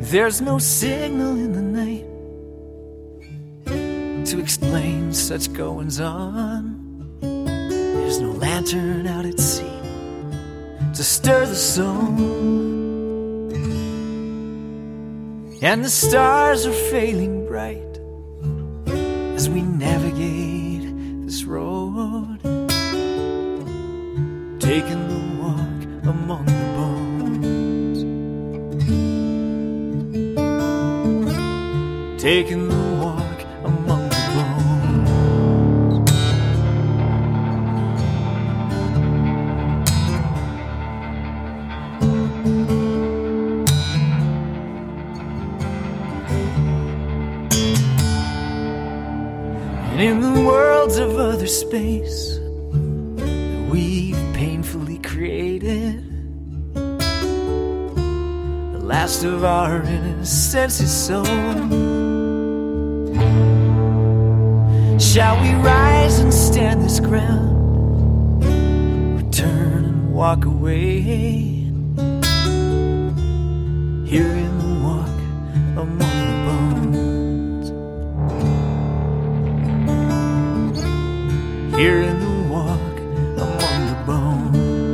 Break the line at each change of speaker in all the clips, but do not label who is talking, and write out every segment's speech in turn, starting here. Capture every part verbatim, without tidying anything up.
There's no signal in the night to explain such goings on. There's no lantern out at sea to stir the soul, and the stars are failing bright as we navigate this road, taking the walk among the bones, taking the walk among the bones. And in the worlds of other space that we've painfully created, the last of our innocence is sown. Shall we rise and stand this ground, return and walk away, here in the walk among the bones, here in the walk among the bones.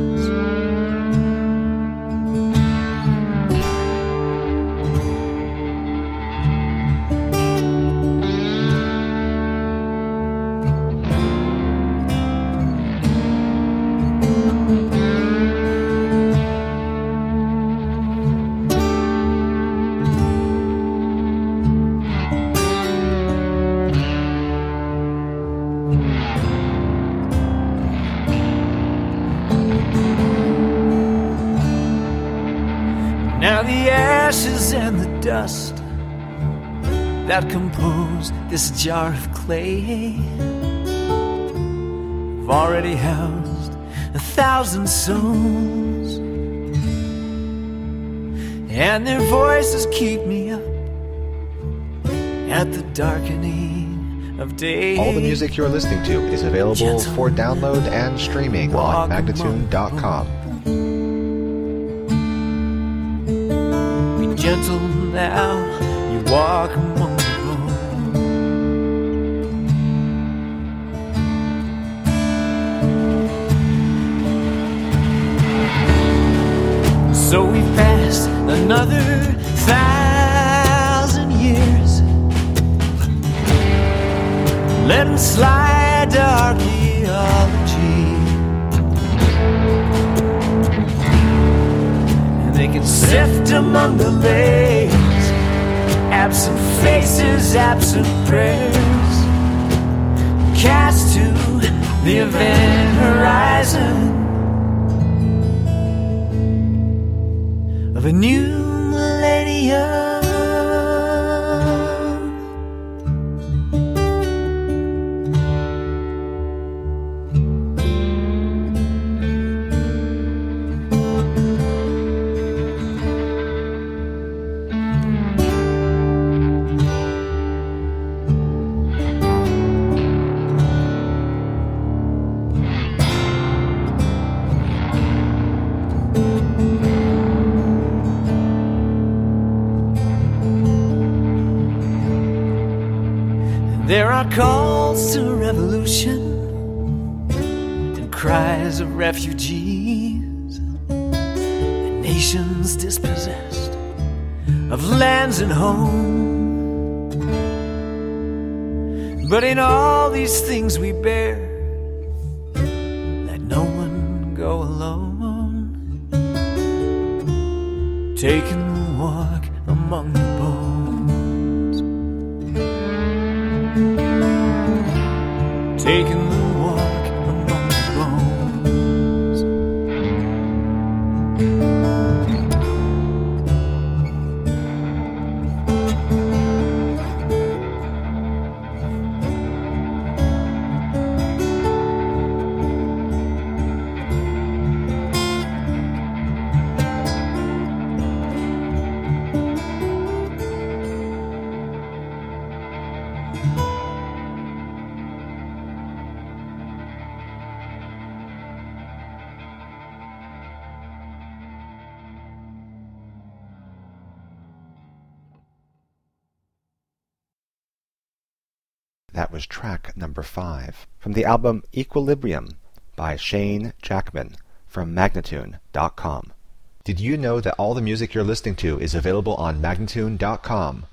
Now the ashes and the dust that compose this jar of clay have already housed a thousand souls, and their voices keep me up at the darkening of day.
All the music you're listening to is available Gentle for download and streaming on Magnatune dot com.
Gentle now, you walk among the bones. So we've passed another thousand years. Let them slide to archaeology, they can sift among the lays, absent faces, absent prayers, cast to the event horizon of a new millennium. There are calls to revolution and cries of refugees and nations dispossessed of lands and home. But in all these things we bear, let no one go alone, taking the walk among the bones. Taking the walk among the bones.
That was track number five. From the album Equilibrium by Shane Jackman from Magnatune dot com. Did you know that all the music you're listening to is available on Magnatune dot com?